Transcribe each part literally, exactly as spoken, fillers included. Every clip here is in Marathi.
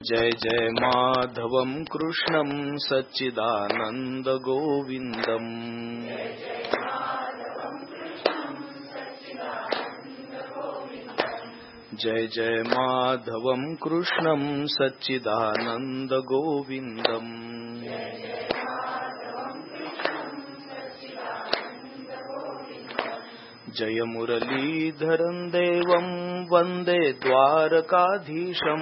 जय जय माधवं कृष्णं सच्चिदानंद गोविंदम। जय जय माधवं कृष्णं सच्चिदानंद गोविंदम। जय मुरलीधरं देवं वंदे द्वारकाधीशम्।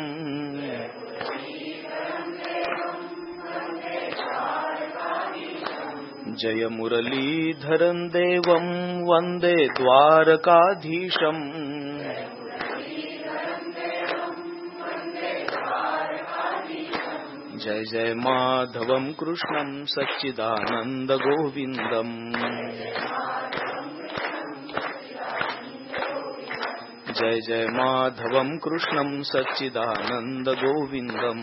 जय मुरलीधरं देवं वंदे द्वारकाधीशम्। जय जय माधवं कृष्णं सच्चिदानंद गोविंदम। जय जय माधवं कृष्णं सच्चिदानंद गोविंदम।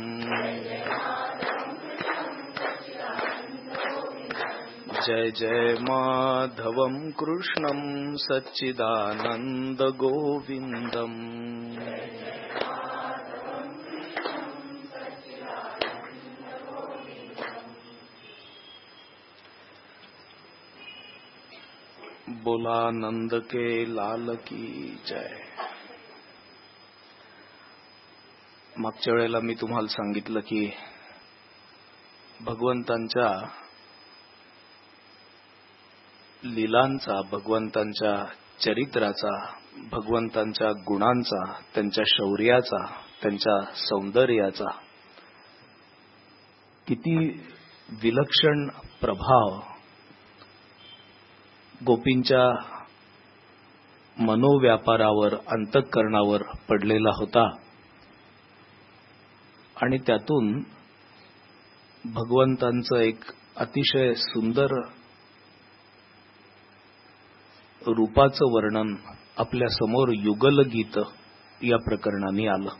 जय जय माधवं कृष्णं सच्चिदानंद गोविंदम। बोला नंद के लाल की जय। मागच्या वेळेला मी तुम्हाला सांगितलं की भगवंतांच्या लीलांचा, भगवंतांच्या चरित्राचा, भगवंतांच्या गुणांचा, त्यांच्या शौर्याचा, त्यांच्या सौंदर्याचा किती विलक्षण प्रभाव गोपींच्या मनोव्यापारावर, अंतःकरणावर पडलेला होता आणि त्यातून भगवंतांचं एक अतिशय सुंदर रूपाचं वर्णन आपल्या समोर युगलगीत या प्रकरणाने आलं।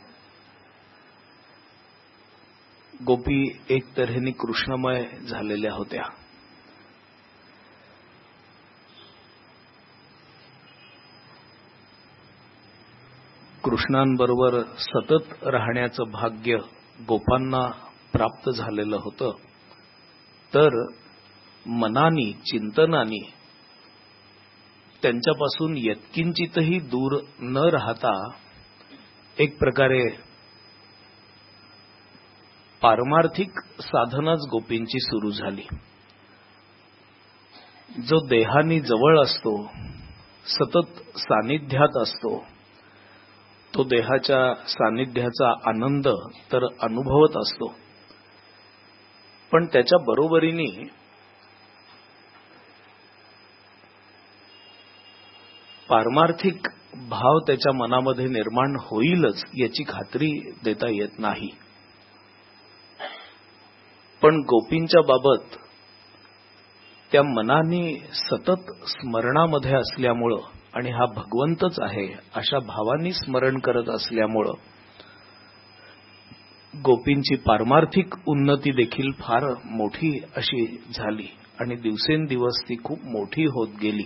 गोपी एक तऱ्हेने कृष्णमय झालेल्या होत्या। कृष्णांबरोबर सतत राहण्याचं भाग्य गोपांना प्राप्त झालेलं होतं, तर मनानी, चिंतनानी त्यांच्यापासून यत्किंचितही दूर न राहता एक प्रकारे पारमार्थिक साधनाच गोपींची सुरू झाली। जो देहानी जवळ असतो, सतत सानिध्यात असतो, तो देहाच्या सानिध्याचा आनंद तर अनुभवत असतो, पण त्याच्या बरोबरीने पारमार्थिक भाव त्याच्या मनामध्ये निर्माण होईलच याची खात्री देता येत नाही। पण गोपींच्या बाबत त्या मनाने सतत स्मरणामध्ये असल्यामुळं आणि हा भगवंतच आहे अशा भावांनी स्मरण करत असल्यामुळं गोपींची पारमार्थिक उन्नती देखील फार मोठी अशी झाली आणि दिवसेंदिवस ती खूप मोठी होत गेली।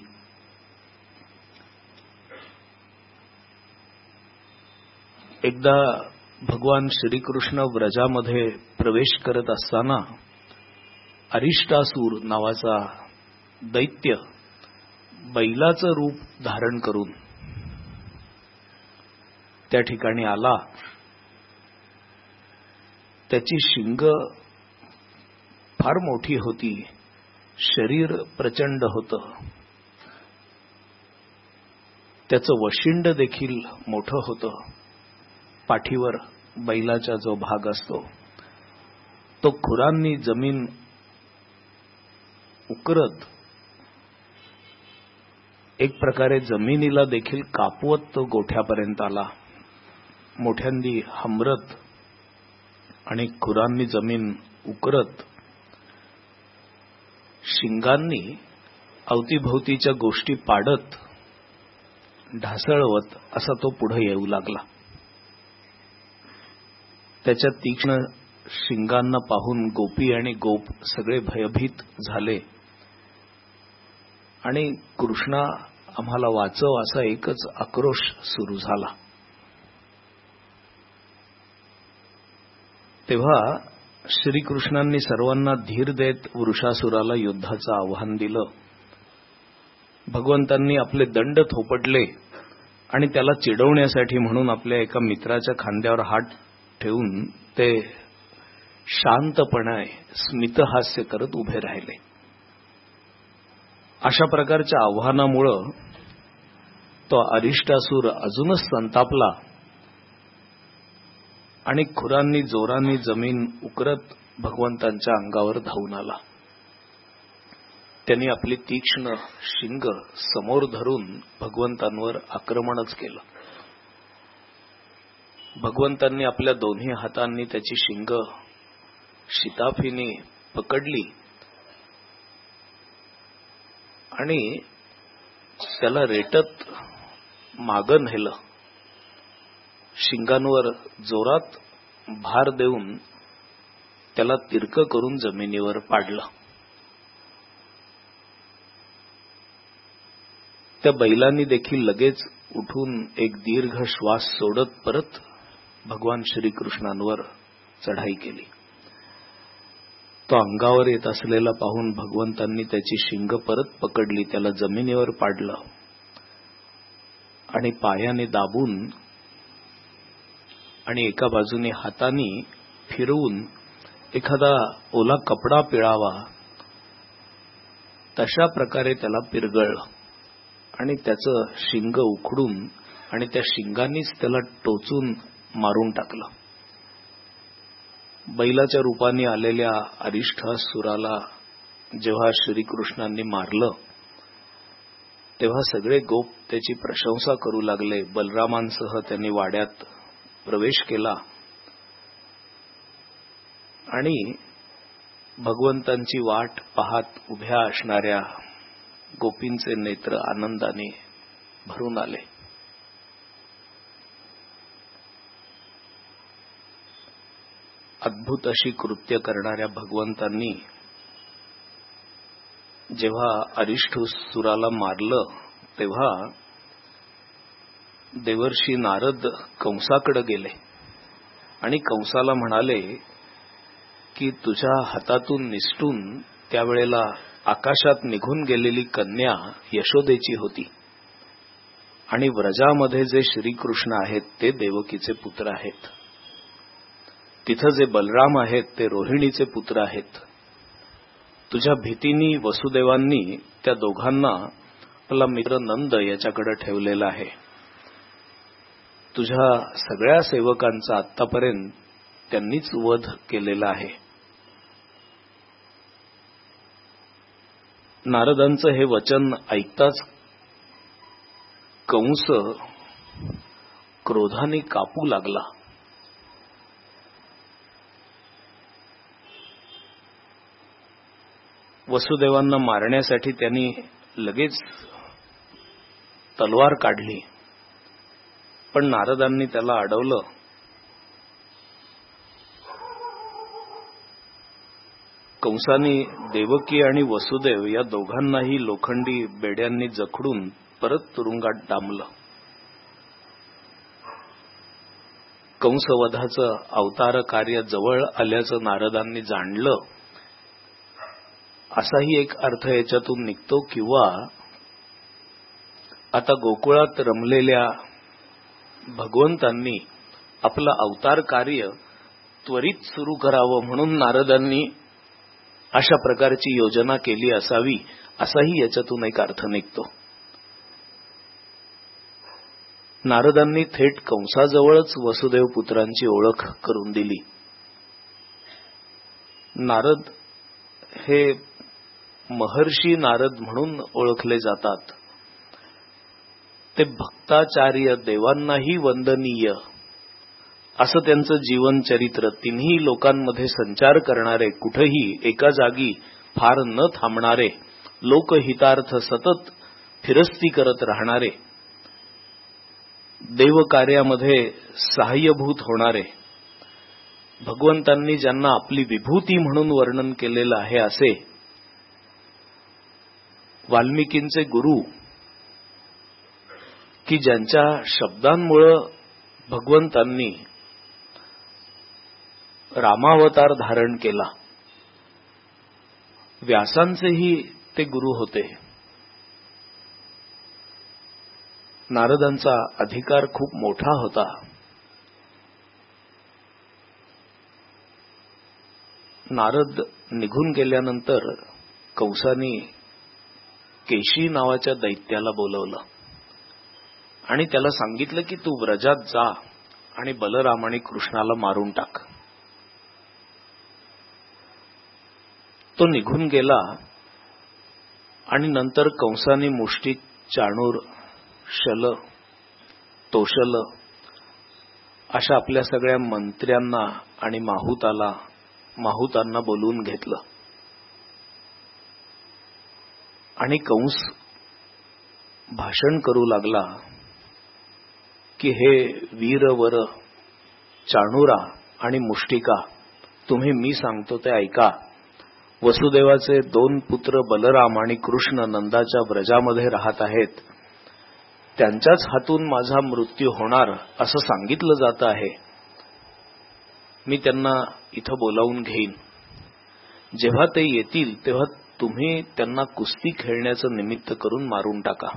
एकदा भगवान श्रीकृष्ण व्रजामध्ये प्रवेश करत असताना अरिष्टासूर नावाचा दैत्य बैलाचं रूप धारण करून त्या ठिकाणी आला। त्याची शिंग फार मोठी होती, शरीर प्रचंड होतं, त्याचं वशिंड देखील मोठं होतं। पाठीवर बैलाचा जो भाग असतो तो खुरांनी जमीन उकरत एक प्रकारे जमिनीला देखील कापवत तो गोठ्यापर्यंत आला। मोठ्यांदी हमरत आणि खुरांनी जमीन उकरत शिंगांनी अवतीभोवतीच्या गोष्टी पाडत ढासळवत असा तो पुढे येऊ लागला। त्याच्या तीक्ष्ण शिंगांना पाहून गोपी आणि गोप सगळे भयभीत झाले आणि कृष्णा आम्हाला वाचव असा एकच आक्रोश सुरू झाला। तेव्हा श्रीकृष्णांनी सर्वांना धीर देत वृषासुराला युद्धाचं आव्हान दिलं. भगवंतांनी आपले दंड थोपटले आणि त्याला चिडवण्यासाठी म्हणून आपल्या एका मित्राच्या खांद्यावर हात ठेवून ते शांतपणे स्मितहास्य करत उभे राहिले. अशा प्रकारच्या आव्हानामुळं तो अरिष्टासूर अजूनच संतापला आणि खुरांनी जोरांनी जमीन उकरत भगवंतांच्या अंगावर धावून आला. त्यांनी आपली तीक्ष्ण शिंग समोर धरून भगवंतांवर आक्रमणच केलं. भगवंतांनी आपल्या दोन्ही हातांनी त्याची शिंग शिताफीने पकडली आणि त्याला रेटत मागं नेलं. शिंगांवर जोरात भार देऊन त्याला तिरकं करून जमिनीवर पाडलं. त्या बैलांनी देखील लगेच उठून एक दीर्घ श्वास सोडत परत भगवान श्रीकृष्णांवर चढाई केली. तो अंगावर येत असलेला पाहून भगवंतांनी त्याची शिंग परत पकडली, त्याला जमिनीवर पाडलं आणि पायाने दाबून आणि एका बाजूने हाताने फिरवून एखादा ओला कपडा पिळावा तशा प्रकारे त्याला पिरगळलं आणि त्याचं शिंग उखडून आणि त्या शिंगांनीच त्याला टोचून मारून टाकलं. बैलाच्या रूपाने आलेल्या अरिष्टासुराला जेव्हा श्रीकृष्णांनी मारलं तेव्हा सगळे गोप त्याची प्रशंसा करू लागले. बलरामांसह त्यांनी वाड्यात प्रवेश केला आणि भगवंतांची वाट पाहत उभ्या असणाऱ्या गोपींचे नेत्र आनंदाने भरून आले. अद्भुत अशी कृत्य करणाऱ्या भगवंतांनी जेव्हा अरिष्टासुराला मारलं तेव्हा देवर्षी नारद कंसाकडे गेले आणि कंसाला म्हणाले की तुझ्या हातातून निसटून त्यावेळेला आकाशात निघून गेलेली कन्या यशोदेची होती आणि व्रजामध्ये जे श्रीकृष्ण आहेत ते देवकीचे पुत्र आहेत. तिथं जे बलराम आहेत ते रोहिणीचे पुत्र आहेत. तुझ्या भीतीनी वसुदेवांनी त्या दोघांना आपला मित्र नंद याच्याकडे ठेवलेला आहे. तुझ्या सगळ्या सेवकांचा आतापर्यंत त्यांनीच वध केलेला आहे. नारदांचं हे वचन ऐकताच कंस क्रोधाने कापू लागला. वसुदेवांना मारण्यासाठी त्यांनी लगेच तलवार काढली पण नारदांनी त्याला अडवलं. कंसाने देवकी आणि वसुदेव या दोघांनाही लोखंडी बेड्यांनी जखडून परत तुरुंगात डांबलं. कंसवधाचं अवतार कार्य जवळ आल्याचं नारदांनी जाणलं असाही एक अर्थ याच्यातून निघतो. किंवा आता गोकुळात रमलेल्या भगवंतांनी आपलं अवतार कार्य त्वरित सुरू करावं म्हणून नारदांनी अशा प्रकारची योजना केली असावी असाही याच्यातून एक अर्थ निघतो. नारदांनी थेट कंसाजवळच वसुदेव पुत्रांची ओळख करून दिली. नारद हे महर्षी नारद म्हणून ओळखले जातात. ते भक्ताचार्य, देवांनाही वंदनीय असं त्यांचं जीवन चरित्र. तिन्ही लोकांमध्ये संचार करणारे, कुठेही एका जागी फार न थांबणारे, लोकहितार्थ सतत फिरस्ती करत राहणारे, देवकार्यामध्ये सहाय्यभूत होणारे, भगवंतांनी ज्यांना आपली विभूती म्हणून वर्णन केलेलं आहे असे वाल्मिकींचे गुरु, की ज्यांच्या शब्दांमुळे भगवंतांनी रामावतार धारण केला. व्यासांचेही ते गुरु होते. नारदांचा अधिकार खूप मोठा होता. नारद निघून गेल्यानंतर कंसाने केशी नावाच्या दैत्याला बोलवलं आणि त्याला सांगितलं की तू व्रजात जा आणि बलराम आणि कृष्णाला मारून टाक. तो निघून गेला आणि नंतर कंसाने मुष्टी, चाणूर, शल, तोशल अशा आपल्या सगळ्या मंत्र्यांना आणि माहुताला माहुतांना बोलवून घेतलं आणि कंस भाषण करू लागला की हे वीरवर, चाणूरा आणि मुष्टिका, तुम्ही मी सांगतो ते ऐका. वसुदेवाचे दोन पुत्र बलराम आणि कृष्ण नंदाच्या व्रजामध्ये राहत आहेत. त्यांच्याच हातून माझा मृत्यू होणार असं सांगितलं जात आहे. मी त्यांना इथं बोलावून घेईन. जेव्हा ते येतील तेव्हा तुम्ही त्यांना कुस्ती खेळण्याचं निमित्त करून मारून टाका.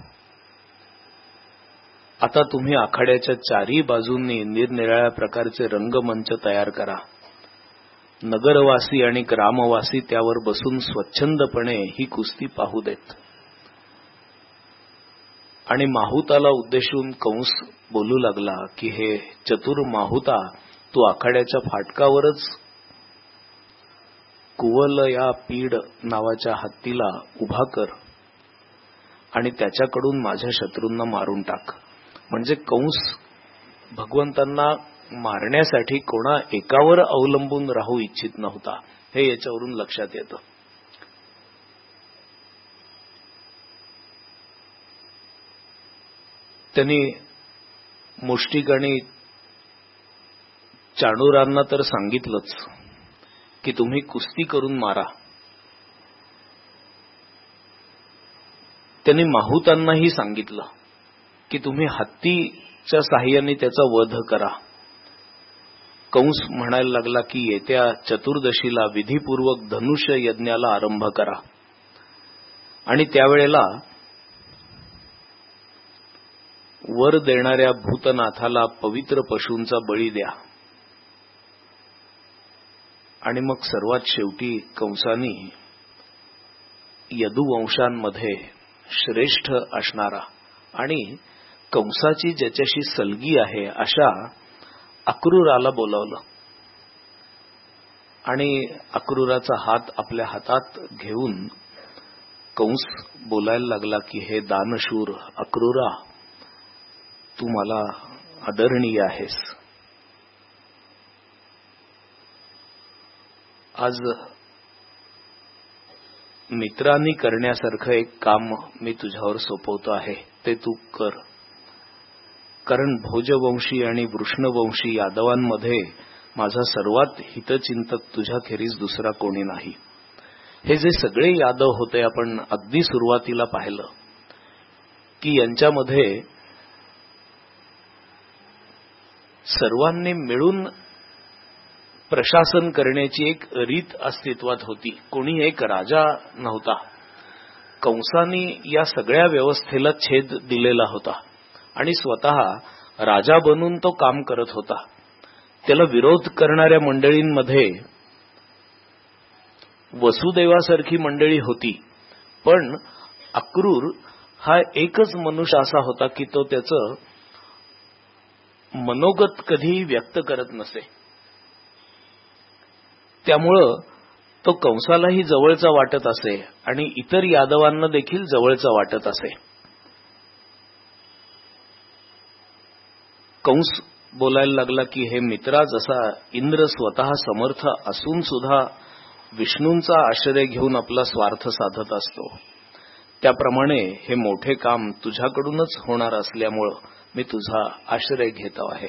आता तुम्ही आखाड्याच्या चारही बाजूंनी निरनिराळ्या प्रकारचे रंगमंच तयार करा. नगरवासी आणि ग्रामवासी त्यावर बसून स्वच्छंदपणे ही कुस्ती पाहू देत. आणि माहुताला उद्देशून कंस बोलू लागला की हे चतुर माहुता, तू आखाड्याच्या फाटकावरच कुवल या पीड नावाच्या हत्तीला उभा कर आणि त्याच्याकडून माझ्या शत्रूंना मारून टाक. म्हणजे कंस भगवंतांना मारण्यासाठी कोणा एकावर अवलंबून राहू इच्छित नव्हता, हे याच्यावरून लक्षात येतं. त्यांनी मुष्टिक आणि चाणूरांना तर सांगितलंच की तुम्ही कुस्ती करून मारा. त्यांनी माहुतांनाही सांगितलं की तुम्ही हत्तीच्या साह्याने त्याचा वध करा. कंस म्हणायला लागला की येत्या चतुर्दशीला विधीपूर्वक धनुष्य यज्ञाला आरंभ करा आणि त्यावेळेला वर देणाऱ्या भूतनाथाला पवित्र पशूंचा बळी द्या. आणि मग सर्वात शेवटी कंसानी यदुवंशांमध्ये श्रेष्ठ असणारा आणि कंसाची ज्याच्याशी सलगी आहे अशा अक्रूराला बोलावलं आणि अक्रूराचा हात आपल्या हातात घेऊन कंस बोलायला लागला की हे दानशूर अक्रूरा, तू मला आदरणीय आहेस. आज मित्रांनी करण्यासारखं एक काम मी तुझ्यावर सोपवतो आहे, ते तू कर. कारण भोजवंशी आणि वृष्णवंशी यादवांमध्ये माझा सर्वात हितचिंतक तुझ्याखेरीज दुसरा कोणी नाही. हे जे सगळे यादव होते, आपण अगदी सुरुवातीला पाहिलं की यांच्यामध्ये सर्वांनी मिळून प्रशासन करण्याची एक रीत अस्तित्वात होती. कोणी एक राजा नव्हता. कंसाने या सगळ्या व्यवस्थेला छेद दिलेला होता आणि स्वतः राजा बनून तो काम करत होता. त्याला विरोध करणाऱ्या मंडळींमध्ये वसुदेवासारखी मंडळी होती, पण अक्रूर हा एकच मनुष्य असा होता की तो त्याचं मनोगत कधीही व्यक्त करत नसे. त्यामुळं तो कंसालाही जवळचा वाटत असे आणि इतर यादवांना देखील जवळचा वाटत असे. कंस बोलायला लागला की हे मित्रा, जसा इंद्र स्वतः समर्थ असून सुद्धा विष्णूंचा आश्रय घेऊन आपला स्वार्थ साधत असतो, त्याप्रमाणे हे मोठे काम तुझ्याकडूनच होणार असल्यामुळं मी तुझा आश्रय घेतो आहे.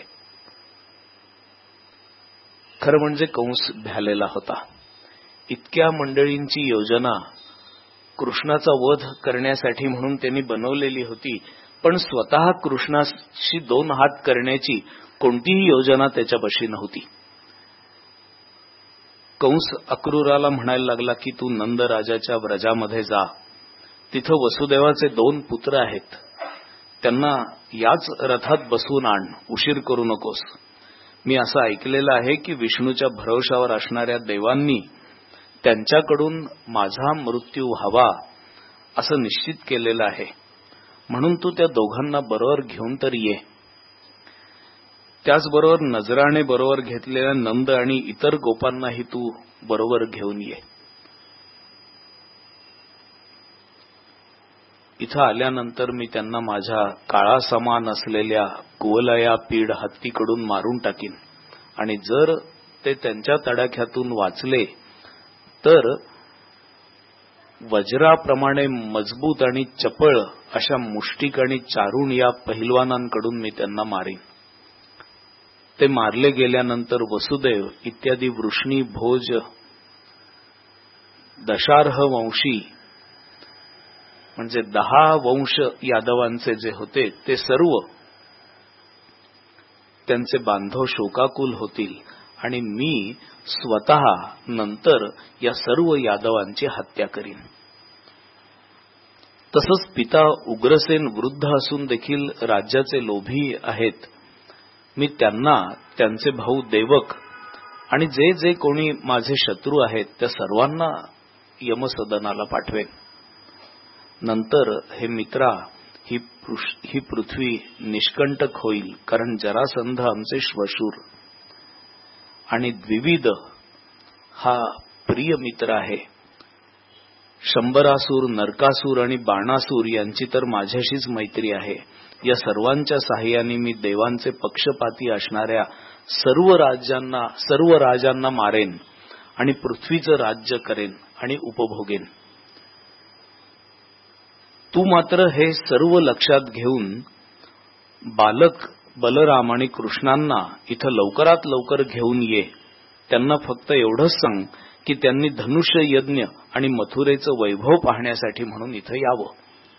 खरं म्हणजे कंस भ्यालेला होता. इतक्या मंडळींची योजना कृष्णाचा वध करण्यासाठी म्हणून त्यांनी बनवलेली होती, पण स्वतः कृष्णाशी दोन हात करण्याची कोणतीही योजना त्याच्यापाशी नव्हती. कंस अक्रूराला म्हणायला लागला की तू नंद राजाच्या व्रजामध्ये जा, तिथं वसुदेवाचे दोन पुत्र आहेत, त्यांना याच रथात बसवून आण, उशीर करू नकोस. मी असं ऐकलेलं आहे की विष्णूच्या भरवशावर असणाऱ्या देवांनी त्यांच्याकडून माझा मृत्यू व्हावा असं निश्चित केलेलं आहे, म्हणून तू त्या दोघांना बरोबर घेऊन तर ये. त्याचबरोबर नजराने बरोबर घेतलेल्या नंद आणि इतर गोपांनाही तू बरोबर घेऊन ये. इथं आल्यानंतर मी त्यांना माझ्या काळा समान असलेल्या कुवलया पीड हत्तीकडून मारून टाकीन, आणि जर ते त्यांच्या तडाख्यातून वाचले तर वज्राप्रमाणे मजबूत आणि चपळ अशा मुष्टिक आणि चारुण या पहिलवानांकडून मी त्यांना मारीन. ते मारले गेल्यानंतर वसुदेव इत्यादी वृष्णी, भोज, दशार्ह वंशी म्हणजे दहा वंश यादवांचे जे होते ते सर्व त्यांचे बांधव शोकाकुल होतील, आणि मी स्वतः नंतर या सर्व यादवांची हत्या करीन. तसंच पिता उग्रसेन वृद्ध असून देखील राज्याचे लोभी आहेत, मी त्यांना, त्यांचे भाऊ देवक आणि जे जे कोणी माझे शत्रू आहेत त्या सर्वांना यमसदनाला पाठवेन. नंतर हे मित्रा, ही ही पृथ्वी निष्कंटक होईल, कारण जरासंध आमचे श्वशूर आणि द्विविध हा प्रिय मित्र आहे. शंभरासूर, नरकासूर आणि बाणासूर यांची तर माझ्याशीच मैत्री आहे. या सर्वांच्या साहाय्याने मी देवांचे पक्षपाती असणाऱ्या सर्व राज्यांना सर्व राजांना मारेन आणि पृथ्वीचं राज्य करेन आणि उपभोगेन. तू मात्र हे सर्व लक्षात घेऊन बालक बलराम आणि कृष्णांना इथं लवकरात लवकर घेऊन ये. त्यांना फक्त एवढंच सांग की त्यांनी धनुष्य यज्ञ आणि मथुरेचं वैभव पाहण्यासाठी म्हणून इथं यावं.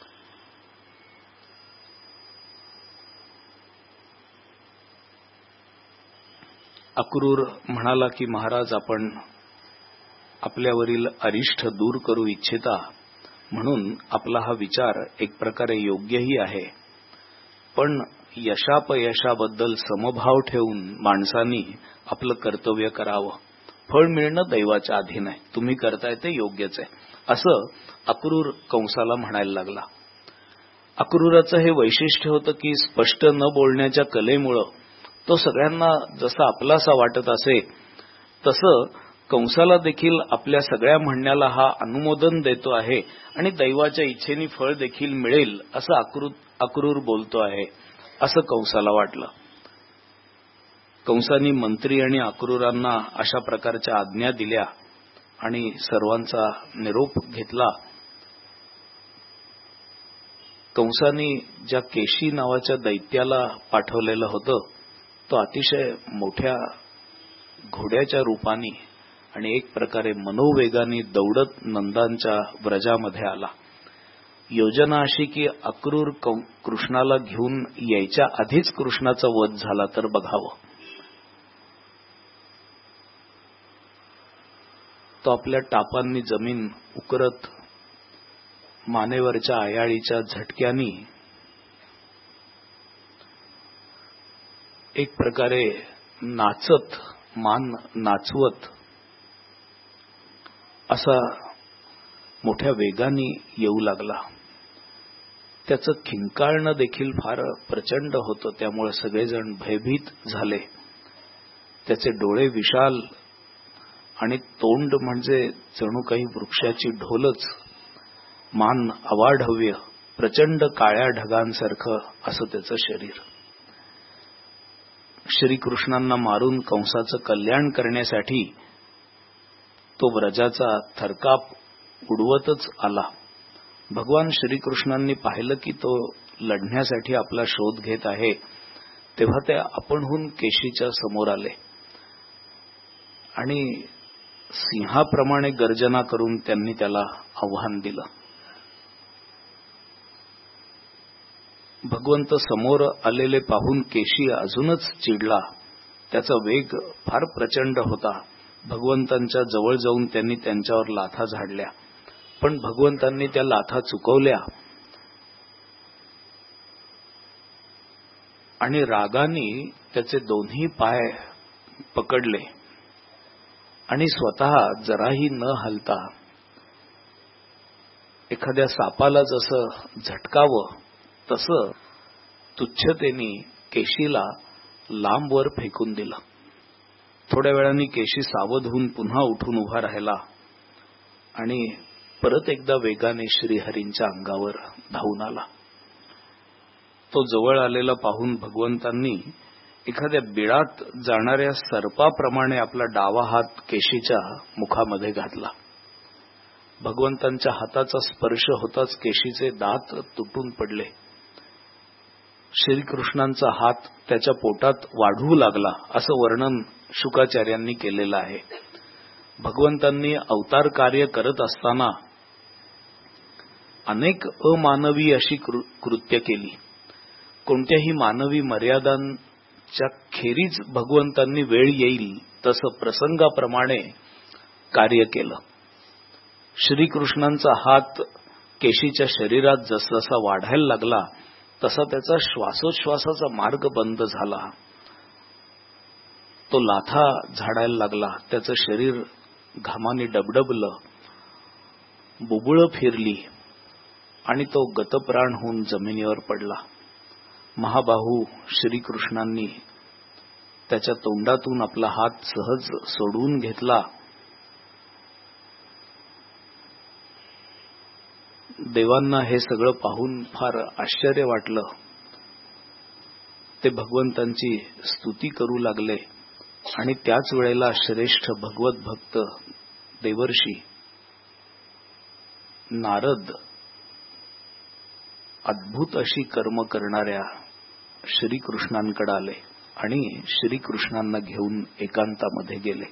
अक्रूर म्हणाला की महाराज, आपण आपल्यावरील अरिष्ट दूर करू इच्छिता, म्हणून आपला हा विचार एक प्रकारे योग्यही आहे, पण यशापयशाबद्दल समभाव ठेवून माणसांनी आपलं कर्तव्य करावं. फळ मिळणं दैवाच्या अधीन आहे, तुम्ही करताय ते योग्यच आहे, असं अक्रूर कंसाला म्हणायला लागला. अक्रूराचं हे वैशिष्ट्य होतं की स्पष्ट न बोलण्याच्या कलेमुळं तो सगळ्यांना जसा आपलासा वाटत असे तसं कंसाला देखील आपल्या सगळ्या म्हणण्याला हा अनुमोदन देतो आहे आणि दैवाच्या इच्छेने फळ देखील मिळेल असं अक्रूर अक्रूर बोलतो आहे असं कंसाला वाटलं. कंसानी मंत्री आणि अक्रूरांना अशा प्रकारच्या आज्ञा दिल्या आणि सर्वांचा निरोप घेतला. कंसानी ज्या केशी नावाच्या दैत्याला पाठवलेलं होतं तो अतिशय मोठ्या घोड्याच्या रूपाने आणि एक प्रकारे मनोवेगाने दौडत नंदांच्या व्रजामध्ये आला. योजना अशी की अक्रूर कृष्णाला घेऊन यायच्या आधीच कृष्णाचा वध झाला तर बघावं. तो आपल्या टापांनी जमीन उकरत मानेवरच्या आयाळीच्या झटक्यानी एक प्रकारे नाचत, मान नाचवत असा मोठ्या वेगाने येऊ लागला. त्याचं खिंकाळणं देखील फार प्रचंड होतं, त्यामुळे सगळेजण भयभीत झाले. त्याचे डोळे विशाल आणि तोंड म्हणजे जणू काही वृक्षाची ढोलच, मान अवाढव्य, प्रचंड काळ्या ढगांसारखं असं त्याचं शरीर. श्रीकृष्णांना मारून कंसाचं कल्याण करण्यासाठी तो व्रजाचा थरकाप उडवतच आला. भगवान श्रीकृष्णांनी पाहिलं की तो लढण्यासाठी आपला शोध घेत आहे, तेव्हा ते आपणहून केशीच्या समोर आले आणि सिंहाप्रमाणे गर्जना करून त्यांनी त्याला आव्हान दिलं. भगवंत समोर आलेले पाहून केशी अजूनच चिडला. त्याचा वेग फार प्रचंड होता. भगवंतांच्या जवळ जाऊन त्यांनी त्यांच्यावर लाथा झाडल्या, पण भगवंतांनी त्या लाथा चुकवल्या आणि रागाने त्याचे दोन्ही पाय पकडले आणि स्वतः जराही न हलता एखाद्या सापाला जसं झटकावं तसं तुच्छतेने केशीला लांबवर फेकून दिलं. थोड्या वेळाने केशी सावध होऊन पुन्हा उठून उभा राहिला आणि परत एकदा वेगाने श्रीहरींच्या अंगावर धावून आला. तो जवळ आलेला पाहून भगवंतांनी एखाद्या बिळात जाणाऱ्या सर्पाप्रमाणे आपला डावा हात केशीच्या मुखामध्ये घातला. भगवंतांच्या हाताचा स्पर्श होताच केशीचे दात तुटून पडले. श्रीकृष्णांचा हात त्याच्या पोटात वाढू लागला असं वर्णन शुकाचार्यांनी केलेलं आहे. भगवंतांनी अवतार कार्य करत असताना अनेक अमानवी अशी कृत्य केली. कोणत्याही मानवी मर्यादांच्या खेरीज भगवंतांनी वेळ येईल तसं प्रसंगाप्रमाणे कार्य केलं. श्रीकृष्णांचा हात केशीच्या शरीरात जसजसा वाढायला लागला तसा त्याचा श्वासोच्छ्वासाचा मार्ग बंद झाला. तो लाथा झाडायला लागला. त्याचं शरीर घामाने डबडबलं, बुबुळं फिरली आणि तो गतप्राण होऊन जमिनीवर पडला. महाबाहू श्रीकृष्णांनी त्याच्या तोंडातून आपला हात सहज सोडवून घेतला. देवांना हे सगळं पाहून फार आश्चर्य वाटलं. ते भगवंतांची स्तुती करू लागले आणि त्याच वेळेला श्रेष्ठ भगवत भक्त देवर्षी नारद अद्भुत अशी कर्म करणाऱ्या श्रीकृष्णांकडे आले आणि श्रीकृष्णांना घेऊन एकांतामध्ये गेले.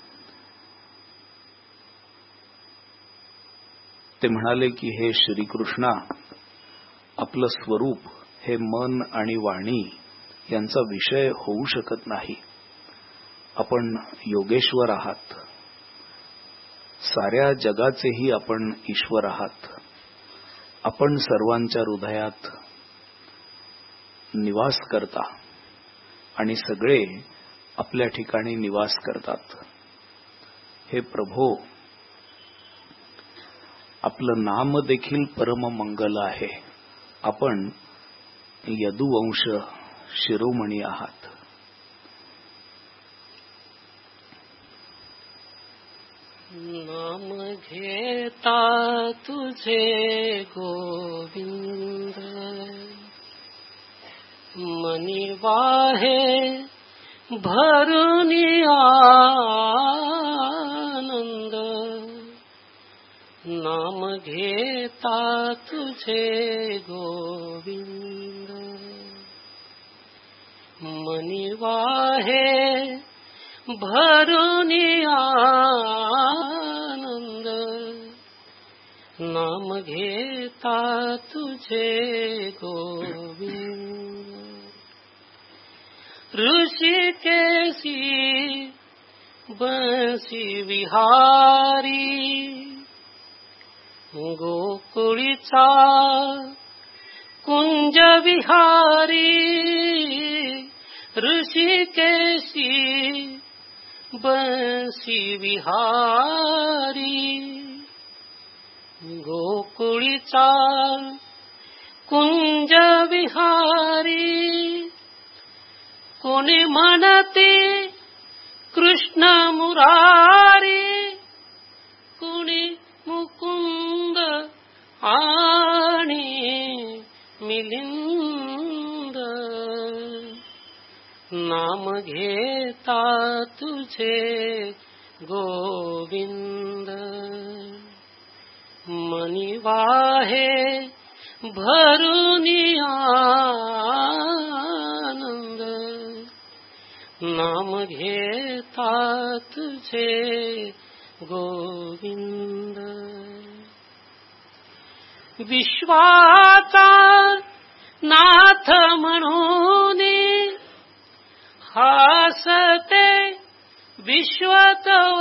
ते म्हणाले की हे श्रीकृष्णा, आपलं स्वरूप हे मन आणि वाणी यांचा विषय होऊ शकत नाही. आपण योगेश्वर आहात, साऱ्या जगाचेही आपण ईश्वर आहात. आपण सर्वांच्या हृदयात निवास करता आणि सगळे आपल्या ठिकाणी निवास करतात. हे प्रभो, आपलं नाम देखील परम मंगल आहे. आपण यदुवंश शिरोमणी आहात. नाम घेता तुझे गोविंद, मनी वाहे भरुनी आनंद. नाम घेता तुझे गोविंद, मनी वाहे भरुनी आनंद. नाम घेता तुझे गोविंद. ऋषिकेशी बंसी विहारी, गोकुळीचा कुंज विहारी. ऋषिकेशी बंसी विहारी, गोकुळीचा कुंज विहारी. कोणी म्हणते कृष्ण मुरारी, कोणी मुकुंद आणि मिलिंद. नाम घेता तुझे गोविंद, मनी वाहे भरुनी आनंद. नाम घेता तुझे गोविंद. विश्वाचा नाथ म्हणून हासते विश्व तव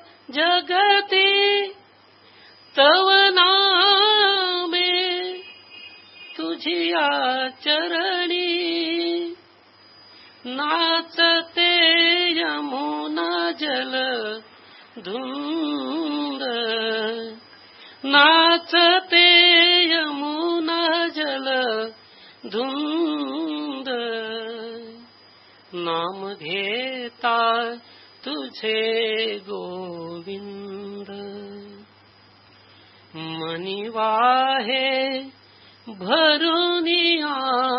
जगती तव नामे तुझिया चरणी नाचते यमुना जल धुंद नाचते यमुना जल धुंद नाम घेता तुझे गोविंद मनी वाहे भरुनिया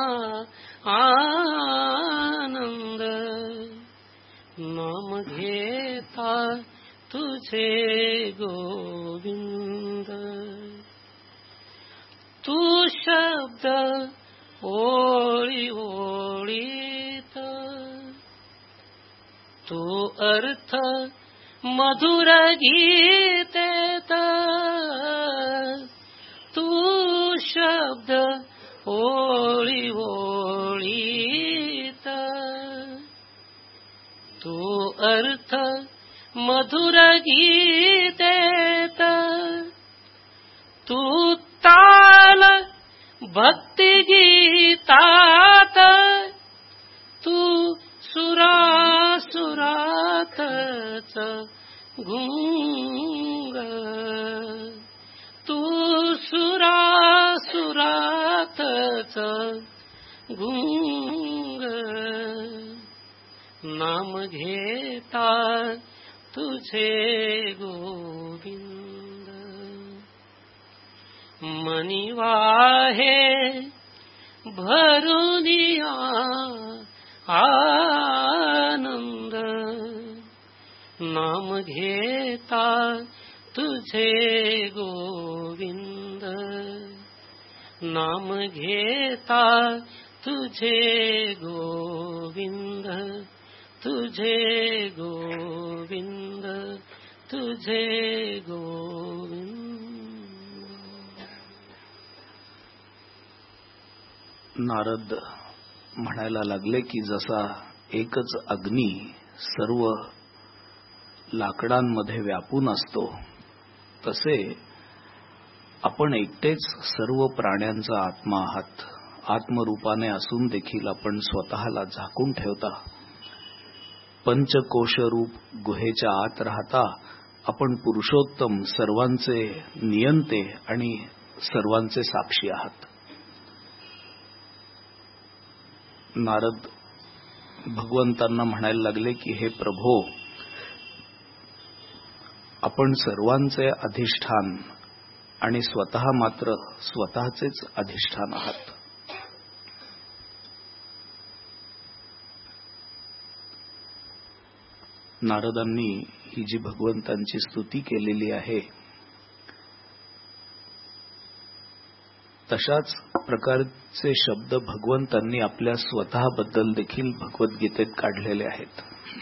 आनंद नाम घेता तुझे गोविंद तू शब्द ओळी ओळीत तू अर्थ मधुर गीतेत तू शब्द ओळी ओळीत तू अर्थ मधुर गीतेत तू ताल भक्ती गीतात तू सुरासुरातच गुंग तू सुरासुरातच गुंग नाम घेता तुझे गोविंद मनी वाहे भरुनिया आनंद नाम घेता तुझे गोविंद नाम घेता तुझे गोविंद तुझे गोविंद तुझे गोविंद. नारद म्हणायला लागले की जसा एकच अग्नी सर्व लाकडांमध्ये व्यापून असतो तसे आपण एकटेच सर्व प्राण्यांचा आत्मा आहात. आत्मरूपाने असून देखील आपण स्वतःला झाकून ठेवता. पंचकोश रूप गुहेच्या आत राहता आपण पुरुषोत्तम सर्वांचे नियंते आणि सर्वांचे साक्षी आहात. नारद भगवंतांना म्हणायला लागले की हे प्रभो, आपण सर्वांचे अधिष्ठान आणि स्वतः मात्र स्वतःचेच अधिष्ठान आहात. नारदांनी ही जी भगवंतांची स्तुती केलेली आहे तशाच प्रकारचे शब्द भगवंतांनी आपल्या स्वतःबद्दल देखील भगवद्गीतेत काढलेले आहेत.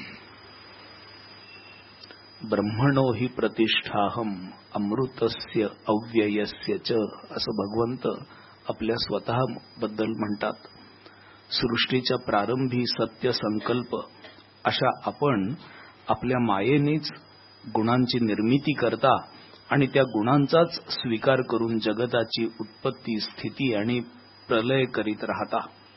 ब्रह्मणो हि प्रतिष्ठाहम अमृतस्य अव्ययस्य च असं भगवंत आपल्या स्वतःबद्दल म्हणतात. सृष्टीच्या प्रारंभी सत्य संकल्प अशा आपण आपल्या मायेनेच गुणांची निर्मिती करता आणि त्या गुणांचाच स्वीकार करून जगताची उत्पत्ती स्थिती आणि प्रलय करीत राहता.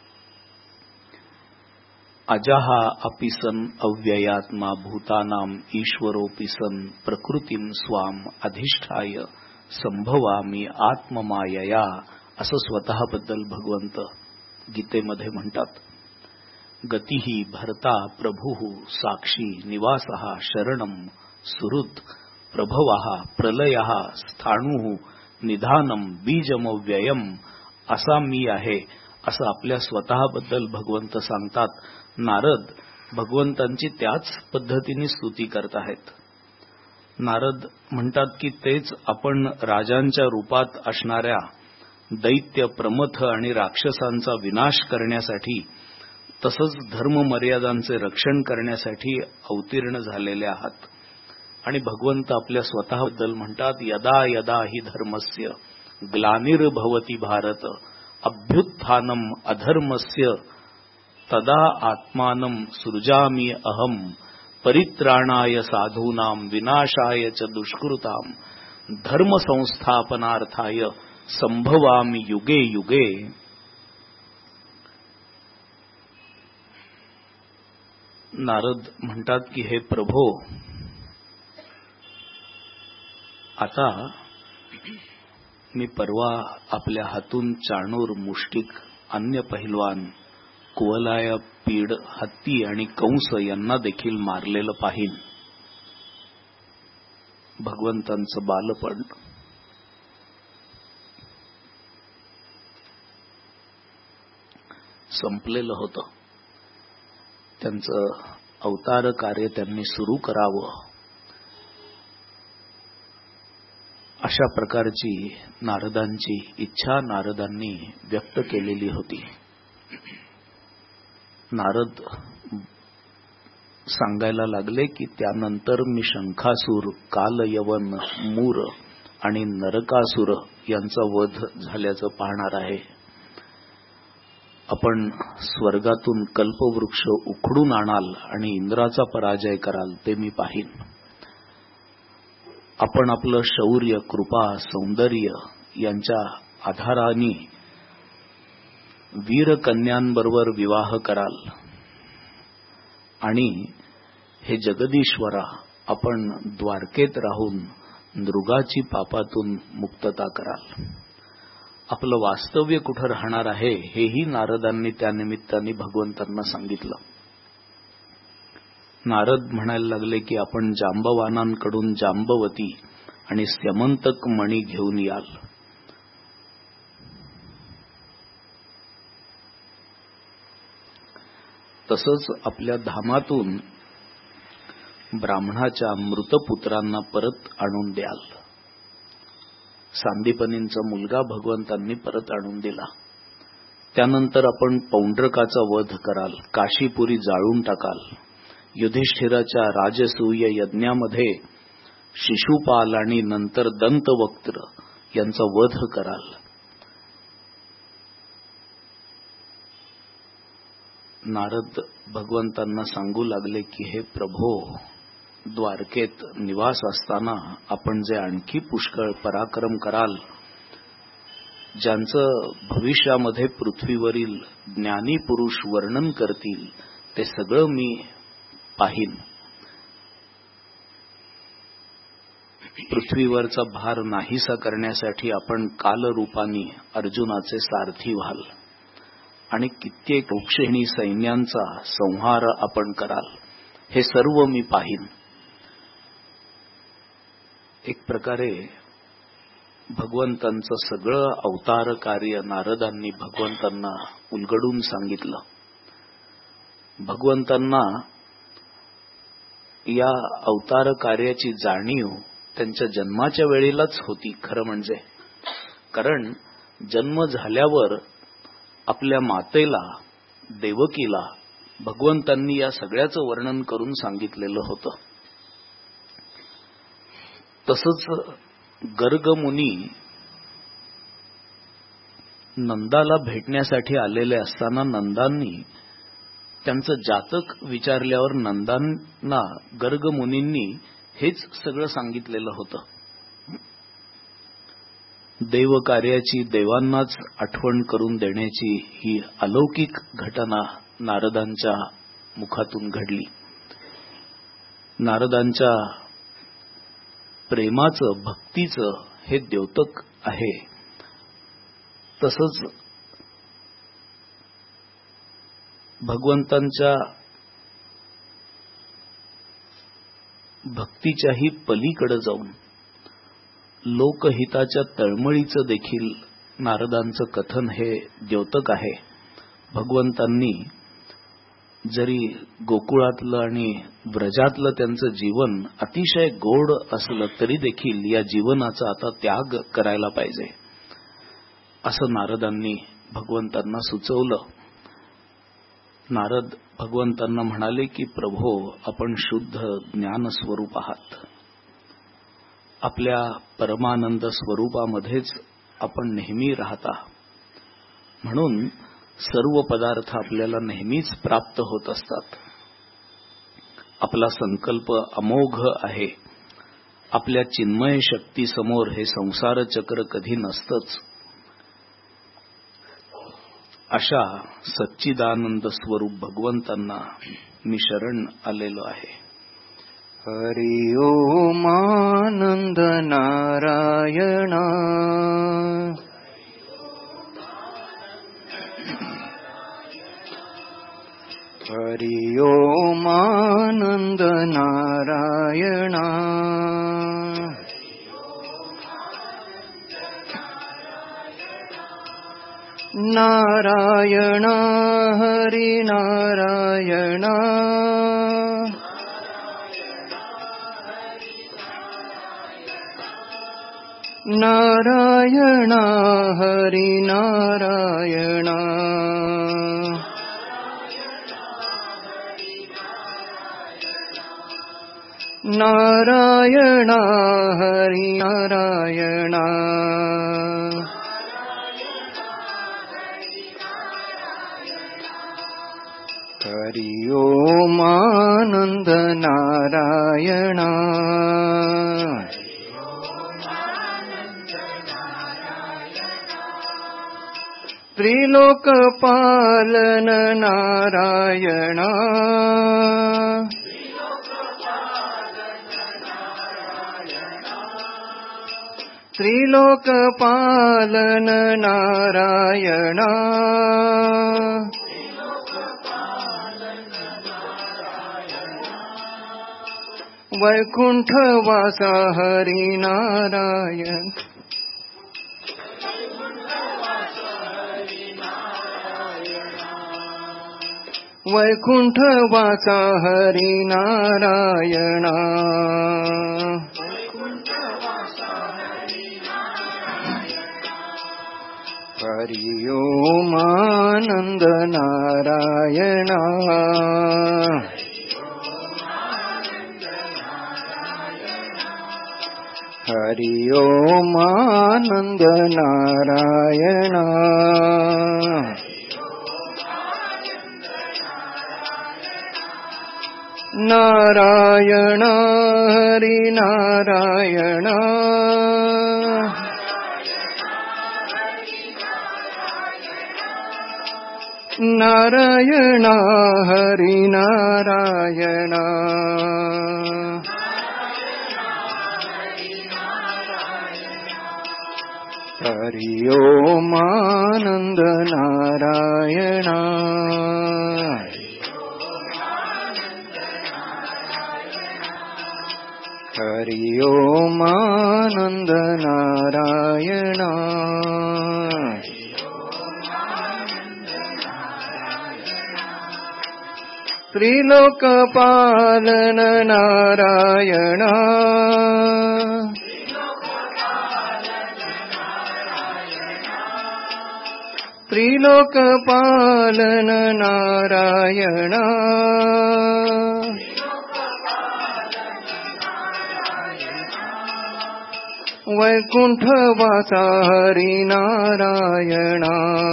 अजाहा अपि सन अव्ययात्मा भूतानाम ईश्वरोपि सन प्रकृतीं स्वाम अधिष्ठाय संभवामी आत्ममायया असं स्वतःबद्दल भगवंत गीतेमध्ये म्हणतात. गतिही भर्ता प्रभुः साक्षी निवासः शरणम सुहृद प्रभवः प्रलयः स्थाणुः निधानम बीजमव्ययम असा मी आहे असं आपल्या स्वतःबद्दल भगवंत सांगतात. नारद भगवंतांची त्याच पद्धतीने स्तुती करत आहेत. नारद म्हणतात की तेच आपण राजांच्या रूपात असणाऱ्या दैत्य प्रमथ आणि राक्षसांचा विनाश करण्यासाठी तसंच धर्म मर्यादांचे रक्षण करण्यासाठी अवतीर्ण झालेले आहात. आणि भगवंत आपल्या स्वतःबद्दल म्हणतात यदा यदा हि धर्मस्य ग्लानिर्भवति भारत अभ्युत्थानम अधर्मस्य तदा आत्मानं सृजामि अहम परित्राणाय साधूनां विनाशाय च दुष्कृतां धर्म संस्थापनार्थाय संभवामि युगे युगे. नारद म्हणतात की हे प्रभो, आता मी परवा आपल्या हातून चाणूर, मुष्टिक, अन्य पहिलवान, कुवलाय, पीड, हत्ती आणि कंस यांना देखील मारलेलं पाहीन. भगवंतांचं बालपण संपलेलं होतं. त्यांचं अवतार कार्य त्यांनी सुरू करावं अशा प्रकारची नारदांची इच्छा नारदांनी व्यक्त केलेली होती. नारद सांगायला लागले की त्यानंतर मी शंखासूर, कालयवन, मूर आणि नरकासूर यांचा वध झाल्याचं पाहणार आहे. आपण स्वर्गातून कल्पवृक्ष उखडून आणाल आणि इंद्राचा पराजय कराल ते मी पाहीन. आपण आपलं शौर्य, कृपा, सौंदर्य यांच्या आधाराने वीरकन्यांबरोबर विवाह कराल आणि हे जगदीश्वरा, आपण द्वारकेत राहून नृगाची पापातून मुक्तता कराल. आपलं वास्तव्य कुठं राहणार आहे हेही नारदांनी त्या निमित्ताने भगवंतांना सांगितलं. नारद म्हणायला लागले की आपण जांबवानांकडून जांबवती आणि स्यमंतक मणी घेऊन याल. तसंच आपल्या धामातून ब्राह्मणाच्या मृतपुत्रांना परत आणून द्याल. सांदीपनींचा मुलगा भगवंतांनी परत आणून दिला. त्यानंतर आपण पौंड्रकाचा वध कराल, काशीपुरी जाळून टाकाल. युधिष्ठिराच्या राजसूय यज्ञामध्ये शिशुपाल आणि नंतर दंतवक्त्र यांचा वध कराल. नारद भगवंतांना सांगू लागले की हे प्रभो, द्वारकेत निवास असताना आपण जे आणखी पुष्कळ पराक्रम कराल, ज्यांचं भविष्यामध्ये पृथ्वीवरील ज्ञानी पुरुष वर्णन करतील, ते सगळं मी पाहीन. पृथ्वीवरचा भार नाहीसा करण्यासाठी आपण कालरूपाने अर्जुनाचे सारथी व्हाल आणि कित्येक वृक्षेणी सैन्यांचा संहार आपण कराल. हे सर्व मी पाहीन. एक प्रकारे भगवंतांचं सगळं अवतार कार्य नारदांनी भगवंतांना उलगडून सांगितलं. भगवंतांना या अवतार कार्याची जाणीव त्यांच्या जन्माच्या वेळेलाच होती खरं म्हणजे. कारण जन्म झाल्यावर आपल्या मातेला, देवकीला भगवंतांनी या सगळ्याचं वर्णन करून सांगितलेलं होतं. तसंच गर्ग मुनी नंदाला भेटण्यासाठी आलेले असताना नंदांनी त्यांचं जातक विचारल्यावर नंदांना गर्ग मुनींनी हेच सगळं सांगितलेलं होतं. देवकार्याची देवांनाच आठवण करून देण्याची ही अलौकिक घटना नारदांच्या मुखातून घडली. नारदांच्या प्रेमाचं, भक्तीचं हे द्योतक आहे. तसंच भगवंतांच्या भक्तीच्याही पलीकडे जाऊन लोकहिताच्या तळमळीचं देखील नारदांचं कथन हे द्योतक आहे. भगवंतांनी जरी गोकुळातलं आणि व्रजातलं त्यांचं जीवन अतिशय गोड असलं तरी देखील या जीवनाचा आता त्याग करायला पाहिजे असं नारदांनी भगवंतांना सुचवलं. नारद भगवंतांना म्हणाले की प्रभो, आपण शुद्ध ज्ञान स्वरूप आहात. आपल्या परमानंद स्वरूपामध्येच आपण नेहमी राहता, म्हणून सर्व पदार्थ आपल्याला नेहमीच प्राप्त होत असतात. आपला संकल्प अमोघ आहे. आपल्या चिन्मय शक्ती समोर हे संसार चक्र कधी नसतंच. अशा सच्चिदानंद स्वरूप भगवंतांना मी शरण आलेलो आहे. हरि ओम आनंद नारायणा. हरि ओम आनंद नारायणा. नारायण हरि नारायण. नारायण हरि नारायण. नारायण हरि नारायण. हरि ओम आनंद नारायण. त्रिलोकपालन नारायण. त्रिलोकपालन नारायण. वैकुंठवासा हरि नारायण. वैकुंठवासा हरि नारायण. हरि ओम आनंद नारायण. हरि ओम आनंद नारायण. नारायण हरि नारायण. नारायण हरि नारायण. हरि ओम आनंद नारायण. हरि ओम आनंद नारायण. त्रिलोकपालन नारायण. त्रिलोकपालन नारायण. वैकुंठवासा हरि नारायण.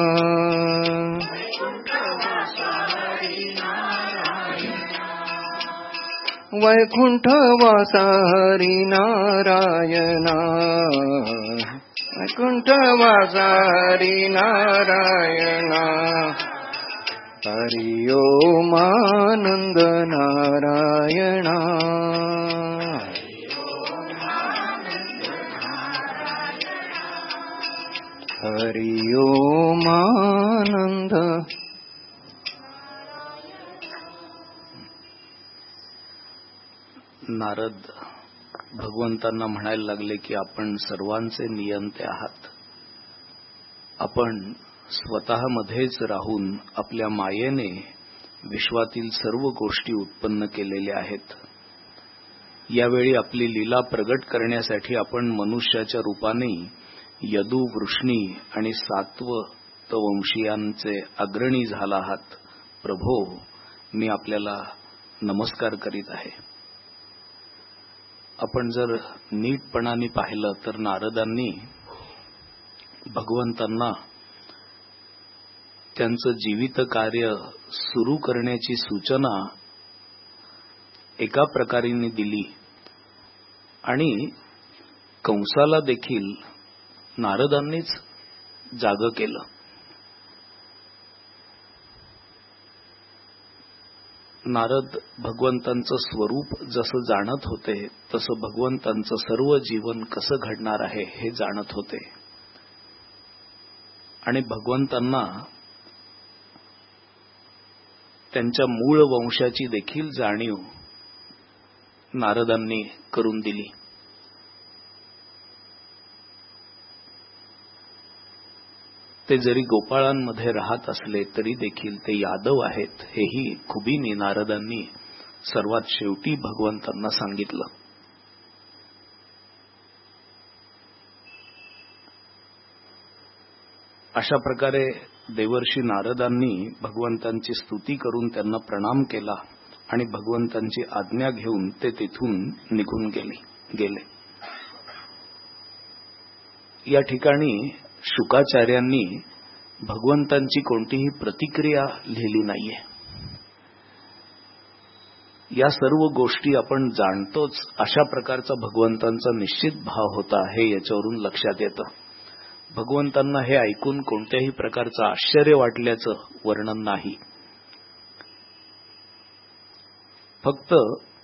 वैकुंठवासा हरि नारायण. वैकुंठवासा हरि नारायण. हरि ओम आनंद नारायण. हरि ओम आनंद. नारद भगवंतांना म्हणायला लागले की आपण सर्वांचे नियंते आहात. आपण स्वतःमध्येच राहून आपल्या मायेने विश्वातील सर्व गोष्टी उत्पन्न केलेल्या आहेत. यावेळी आपली लीला प्रगट करण्यासाठी आपण मनुष्याच्या रूपाने यदू, वृष्णी आणि सात्वत वंशीयांचे अग्रणी झाला आहात. प्रभो, मी आपल्याला नमस्कार करीत आहे. आपण जर नीटपणाने पाहिलं तर नारदांनी भगवंतांना त्यांचं जीवित कार्य सुरू करण्याची सूचना एका प्रकाराने दिली आणि कंसाला देखील नारदांनीच जाग केलं. नारद भगवंतांचं स्वरूप जसं जाणत होते तसं भगवंतांचं सर्व जीवन कसं घडणार आहे हे जाणत होते आणि भगवंतांना त्यांच्या मूळ वंशाची देखील जाणीव नारदांनी करून दिली. ते जरी गोपाळांमध्ये राहत असले तरी देखील ते यादव आहेत हेही खुबीने नारदांनी सर्वात शेवटी भगवंतांना सांगितलं. अशा प्रकारे देवर्षी नारदांनी भगवंतांची स्तुती करून त्यांना प्रणाम केला आणि भगवंतांची आज्ञा घेऊन ते तिथून निघून गेले गेले या ठिकाणी शुकाचार्यांनी भगवंतांची कोणतीही प्रतिक्रिया लिहिली नाहीये. या सर्व गोष्टी आपण जाणतोच अशा प्रकारचा भगवंतांचा निश्चित भाव होता हे याच्यावरून लक्षात येतं. भगवंतांना हे ऐकून कोणत्याही प्रकारचं आश्चर्य वाटल्याचं वर्णन नाही. फक्त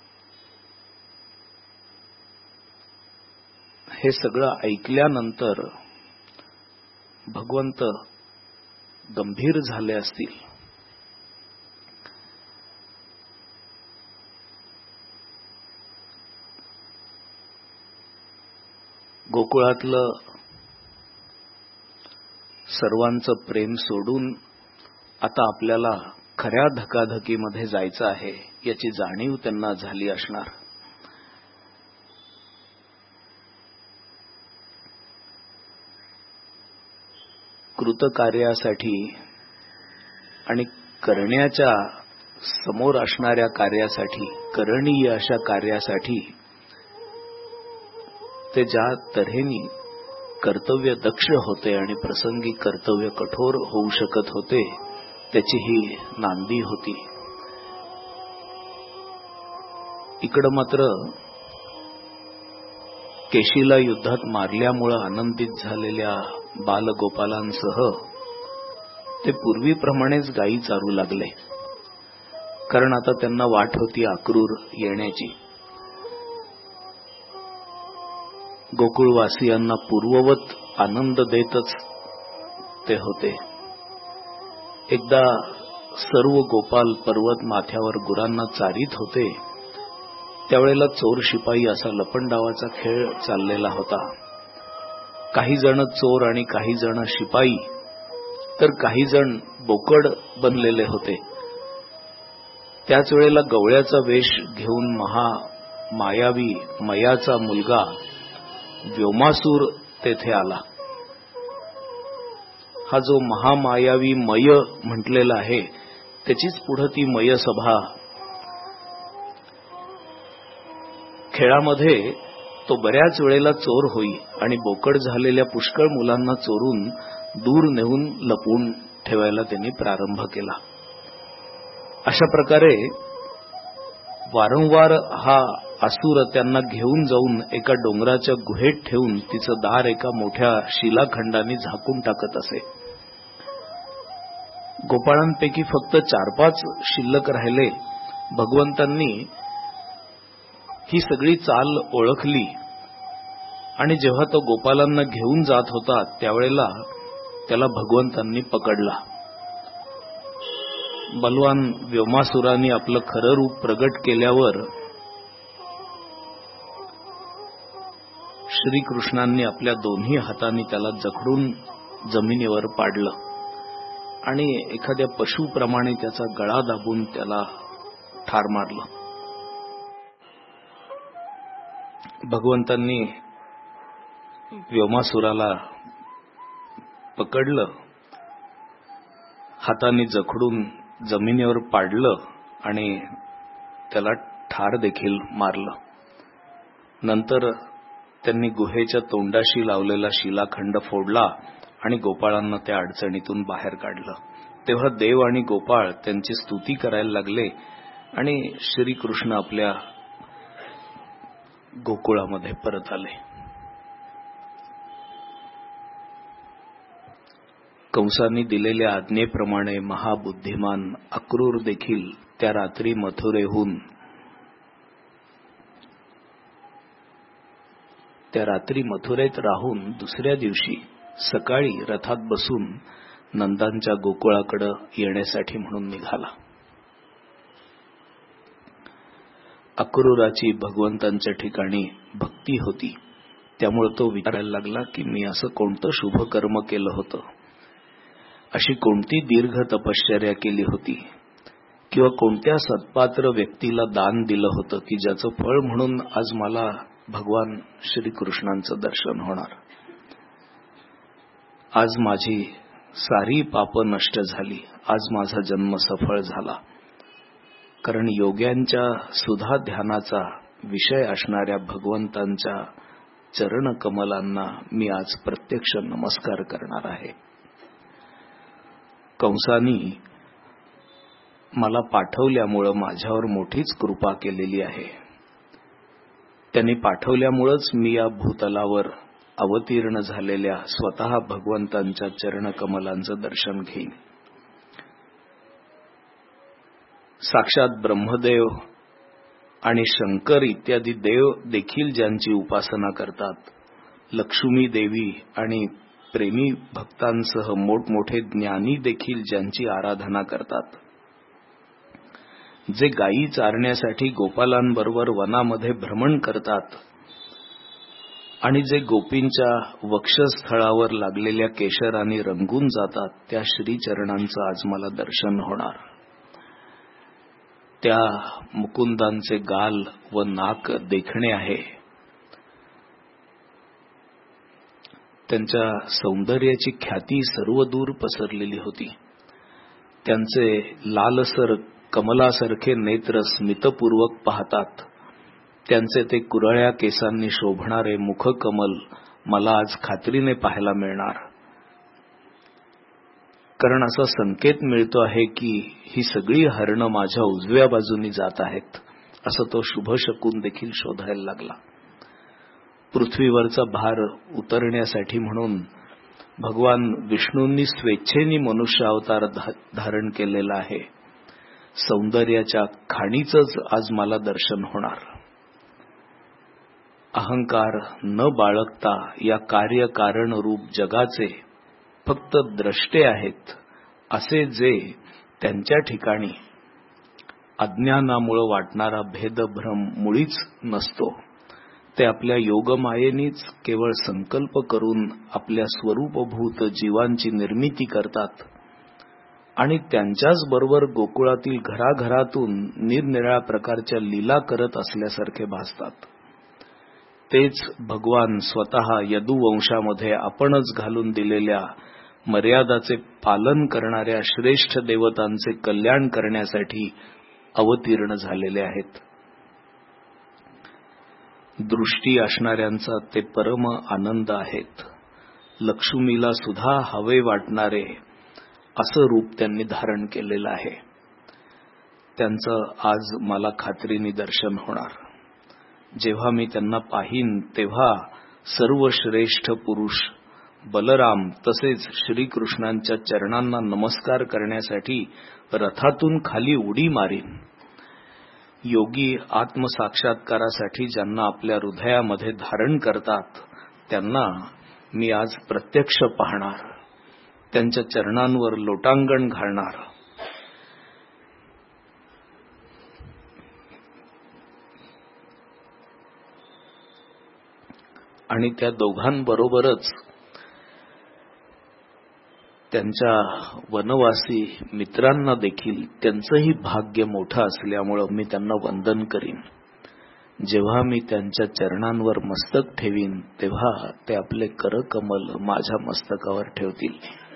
हे सगळं ऐकल्यानंतर भगवंत गंभीर झाले असतील. गोकुळातलं सर्वांचं प्रेम सोडून आता आपल्याला खऱ्या धकाधकीमध्ये जायचं आहे याची जाणीव त्यांना झाली असणार. कृतकार्यासाठी आणि करण्याच्या समोर असणाऱ्या कार्यासाठी, करणीय अशा कार्यासाठी ते ज्या तऱ्हेने कर्तव्य दक्ष होते आणि प्रसंगी कर्तव्य कठोर होऊ शकत होते त्याची ही नांदी होती. इकडं मात्र केशीला युद्धात मारल्यामुळे आनंदित झालेल्या बालगोपालांसह ते पूर्वीप्रमाणेच गायी चारू लागले, कारण आता त्यांना वाट होती अक्रूर येण्याची. गोकुळवासियांना पूर्ववत आनंद देतच ते होते. एकदा सर्व गोपाल पर्वत माथ्यावर गुरांना चारीत होते त्यावेळेला चोर शिपाई असा लपंडावाचा खेळ चाललेला होता. काही जण चोर आणि काही जण शिपाई तर काही जण बोकड बनलेले होते. त्याच वेळेला गवळ्याचा वेश घेऊन महा मायावी मयाचा मुलगा व्योमासूर तेथे आला. हा जो महामायावी मय म्हटलेला आहे त्याचीच पुढे ती मय सभा. खेळामध्ये तो बऱ्याच वेळेला चोर होई आणि बोकड झालेल्या पुष्कळ मुलांना चोरून दूर नेऊन लपवून ठेवायला त्यांनी प्रारंभ केला. अशा प्रकारे वारंवार हा असुर त्यांना घेऊन जाऊन एका डोंगराच्या गुहेत ठेवून तिचं दार एका मोठ्या शिलाखंडाने झाकून टाकत असे. गोपाळांपैकी फक्त चार पाच शिल्लक राहिले. भगवंतांनी ही सगळी चाल ओळखली आणि जेव्हा तो गोपालांना घेऊन जात होता त्यावेळेला त्याला भगवंतांनी पकडला. बलवान व्योमासुराने आपलं खरं रूप प्रगट केल्यावर श्रीकृष्णांनी आपल्या दोन्ही हातांनी त्याला जखडून जमिनीवर पाडलं आणि एखाद्या पशुप्रमाणे त्याचा गळा दाबून त्याला ठार मारलं. भगवंतांनी व्योमासुराला पकडलं, हातांनी जखडून जमिनीवर पाडलं आणि त्याला ठार देखील मारलं. नंतर त्यांनी गुहेच्या तोंडाशी लावलेला शिलाखंड फोडला आणि गोपाळांना त्या अडचणीतून बाहेर काढलं. तेव्हा देव आणि गोपाळ त्यांची स्तुती करायला लागले आणि श्रीकृष्ण आपल्या गोकुळामध्ये परत आले. कंसांनी दिलेल्या आज्ञेप्रमाणे महाबुद्धिमान अक्रूर देखील त्या रात्री मथुरेहून त्या रात्री मथुरेत राहून दुसऱ्या दिवशी सकाळी रथात बसून नंदांच्या गोकुळाकडे येण्यासाठी म्हणून निघाला. अक्रूराची भगवंतांच्या ठिकाणी भक्ती होती, त्यामुळे तो विचारायला लागला की मी असं कोणतं शुभ कर्म केलं होतं, अशी कोणती दीर्घ तपश्चर्या केली होती, किंवा कोणत्या सत्पात्र व्यक्तीला दान दिलं होतं की ज्याचं फळ म्हणून आज मला भगवान श्रीकृष्णांचं दर्शन होणार. आज माझी सारी पाप नष्ट झाली, आज माझा जन्म सफळ झाला. कारण योग्यांच्या सुधा ध्यानाचा विषय असणाऱ्या भगवंतांच्या चरण कमलांना मी आज प्रत्यक्ष नमस्कार करणार आहे. कंसानी मला पाठवल्यामुळं माझ्यावर मोठीच कृपा केलेली आहे. त्यांनी पाठवल्यामुळंच मी या भूतलावर अवतीर्ण झालेल्या स्वतः भगवंतांच्या चरणकमलांचं दर्शन घेईन. साक्षात ब्रह्मदेव आणि शंकर इत्यादी देव देखील ज्यांची उपासना करतात, लक्ष्मी देवी आणि प्रेमी भक्तांसह मोठमोठे ज्ञानी देखील ज्यांची आराधना करतात, जे गायी चारण्यासाठी गोपालांबरोबर वनामध्ये भ्रमण करतात आणि जे गोपींच्या वक्षस्थळावर लागलेल्या केशराने रंगून जातात, त्या श्रीचरणांचं आज मला दर्शन होणार. त्या मुकुंदांचे गाल व नाक देखणे आहे. त्यांच्या सौंदर्याची ख्याती सर्वदूर पसरलेली होती. त्यांचे लालसर कमलासारखे नेत्र स्मितपूर्वक पाहतात. त्यांचे ते कुरळ्या केसांनी शोभणारे मुखकमल मला आज खात्रीने पाहायला मिळणार. कारण असा संकेत मिळतो आहे की ही सगळी हरणं माझ्या उजव्या बाजूनी जात आहेत, असं तो शुभ शकून देखील शोधायला लागला. पृथ्वीवरचा भार उतरण्यासाठी म्हणून भगवान विष्णूंनी स्वेच्छेने मनुष्य अवतार धारण केलेला आहे. सौंदर्याच्या खाणीचंच आज मला दर्शन होणार. अहंकार न बाळगता या कार्यकारण रूप जगाचे फक्त द्रष्टे आहेत, असे जे त्यांच्या ठिकाणी अज्ञानामुळे वाटणारा भेदभ्रम मुळीच नसतो, ते आपल्या योगमायेनीच केवळ संकल्प करून आपल्या स्वरूपभूत जीवांची निर्मिती करतात आणि त्यांच्याच बरोबर गोकुळातील घराघरातून निरनिराळ्या प्रकारच्या लीला करत असल्यासारखे भासतात. तेच भगवान स्वतः यदुवंशामध्ये आपणच घालून दिलेल्या मर्यादाचे पालन करणाऱ्या श्रेष्ठ देवतांचे कल्याण करण्यासाठी अवतीर्ण झालेले आहेत. दृष्टी असणाऱ्यांचा ते परम आनंद आहेत. लक्ष्मीला सुद्धा हवे वाटणारे असं रूप त्यांनी धारण केलेलं आहे. त्यांचं आज मला खात्रीने दर्शन होणार. जेव्हा मी त्यांना पाहीन तेव्हा सर्व श्रेष्ठ पुरुष बलराम तसेच श्रीकृष्णांच्या चरणांना नमस्कार करण्यासाठी रथातून खाली उडी मारीन. योगी आत्मसाक्षात्कारासाठी ज्यांना आपल्या हृदयामध्ये धारण करतात त्यांना मी आज प्रत्यक्ष पाहणार, त्यांच्या चरणांवर लोटांगण घालणार. आणि त्या दोघांबरोबरच त्यांच्या वनवासी मित्रांना देखील त्यांचंही भाग्य मोठं असल्यामुळं मी त्यांना वंदन करीन. जेव्हा मी त्यांच्या चरणांवर मस्तक ठेवीन तेव्हा ते आपले करकमल माझ्या मस्तकावर ठेवतील.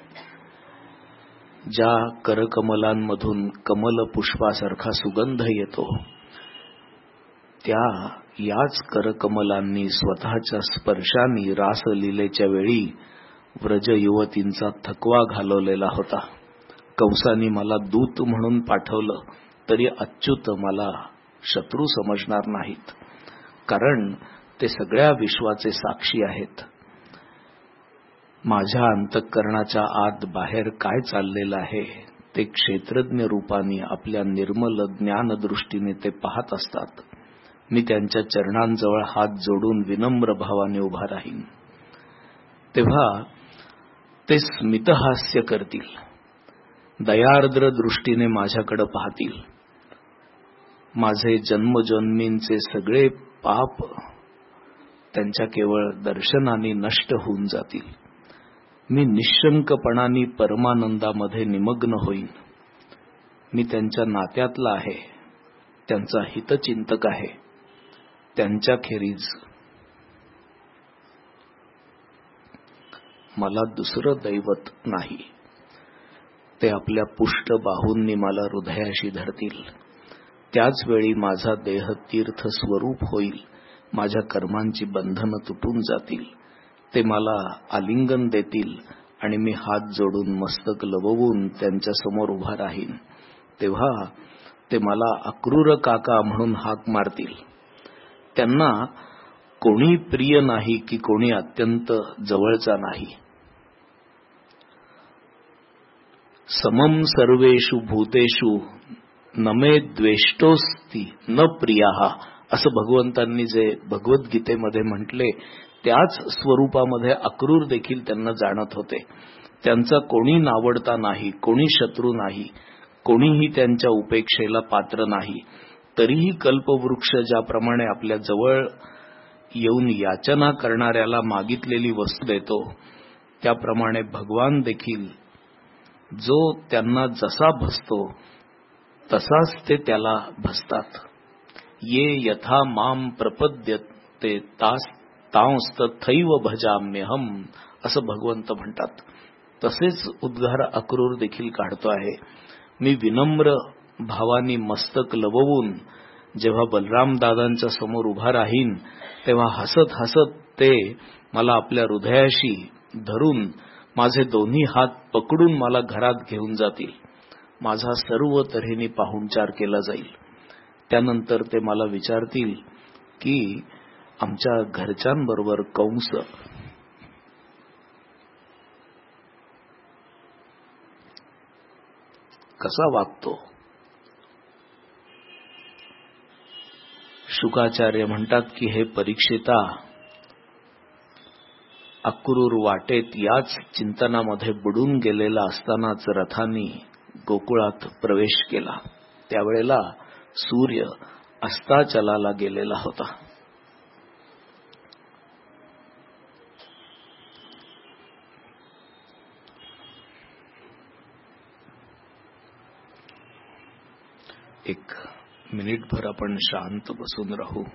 ज्या करकमलांमधून कमल पुष्पासारखा सुगंध येतो, त्या याच करकमलांनी स्वतःच्या स्पर्शाने रासलीलेच्या वेळी व्रज युवतींचा थकवा घालवलेला होता. कंसानी मला दूत म्हणून पाठवलं तरी अच्युत मला शत्रू समजणार नाहीत, कारण ते सगळ्या विश्वाचे साक्षी आहेत. माझ्या अंतःकरणाच्या आत बाहेर काय चाललेलं आहे ते क्षेत्रज्ञ रूपाने आपल्या निर्मल ज्ञान दृष्टीने ते पाहत असतात. मी त्यांच्या चरणांजवळ हात जोडून विनम्र भावाने उभा राहीन. तेव्हा ते स्मितहास्य करतील, दयार्द्र दृष्टीने माझ्याकडे पाहतील. माझे जन्मजन्मींचे सगळे पाप त्यांच्या केवळ दर्शनाने नष्ट होऊन जातील. मी निशंकपणाने परमानंदामध्ये निमग्न होईन. मी त्यांच्या नात्यातला आहे, त्यांचा हितचिंतक आहे. त्यांच्याखेरीज मला दुसरं दैवत नाही. ते आपल्या पुष्ट बाहूंनी मला हृदयाशी धरतील. त्याच वेळी माझा देह तीर्थ स्वरूप होईल. माझ्या कर्मांची बंधनं तुटून जातील. ते मला आलिंगन देतील आणि मी हात जोडून मस्तक लववून त्यांच्या समोर उभा राहीन. तेव्हा ते मला अक्रूर काका म्हणून हाक मारतील. त्यांना कोणी प्रिय नाही की कोणी अत्यंत जवळचा नाही. समम सर्वेषु भूतेषु नमे द्वेष्टोस्ति न प्रियाः असं भगवंतांनी जे भगवद्गीतेमध्ये म्हटले, त्याच स्वरूपामध्ये अक्रूर देखील त्यांना जाणत होते. त्यांचा कोणी नावडता नाही, कोणी शत्रू नाही, कोणीही त्यांच्या उपेक्षेला पात्र नाही. तरीही कल्पवृक्ष ज्याप्रमाणे आपल्या जवळ येऊन याचना करणाऱ्याला मागितलेली वस्तू देतो, त्याप्रमाणे भगवान देखील जो त्यांना जसा भसतो तसाच ते त्याला भसतात. ये यथा माम प्रपद्यते तास तांस्तथैव भजाम्यहम असं भगवंत म्हणतात. तसेच उद्गार अक्रूर देखील काढतो आहे. मी विनम्र भावानी मस्तक लववून जेव्हा बलराम दादांच्या समोर उभा राहीन, तेव्हा हसत हसत ते मला आपल्या हृदयाशी धरून माझे दोन्ही हात पकडून मला घरात घेऊन जातील. माझा सर्व तऱ्हेने पाहुणचार केला जाईल. त्यानंतर ते मला विचारतील की आमच्या घरच्यांबरोबर कंस कसा वागतो. शुकाचार्य म्हणतात की हे परीक्षिता, अक्रूर वाटेत याच चिंतनामध्ये बुडून गेलेला असतानाच रथांनी गोकुळात प्रवेश केला. त्यावेळेला सूर्य अस्ताचलाला गेलेला होता. एक मिनिटभर आपण शांत बसून राहू.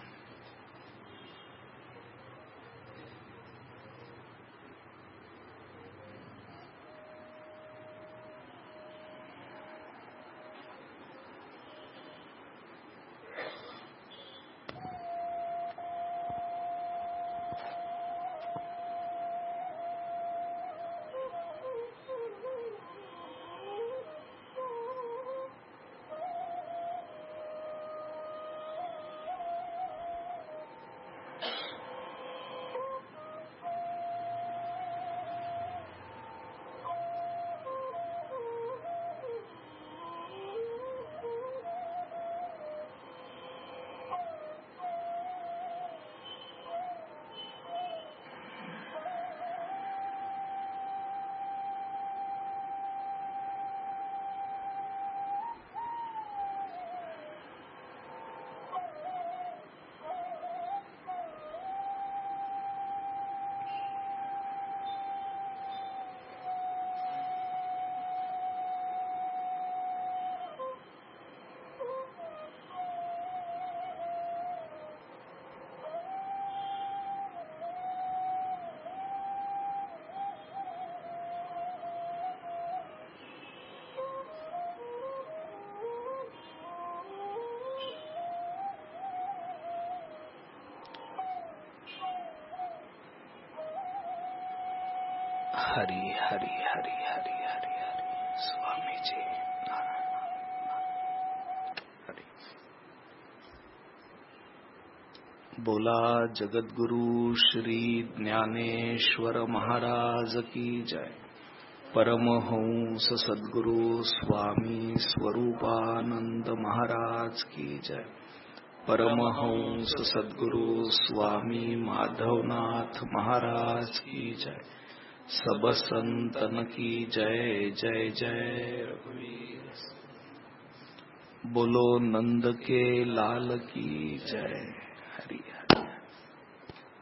हरी हरी हरी हरी हरी हरी स्वामीजी. बोला जगद्गुरु श्री ज्ञानेश्वर महाराज की जय. परमहंस सद्गुरु स्वामी स्वरूपानंद महाराज की जय. परमहंस सद्गुरु स्वामी माधवनाथ महाराज की जय. सब संतन की जय जय जय रघुवीर. बोलो नंद के लाल की जय. हरि.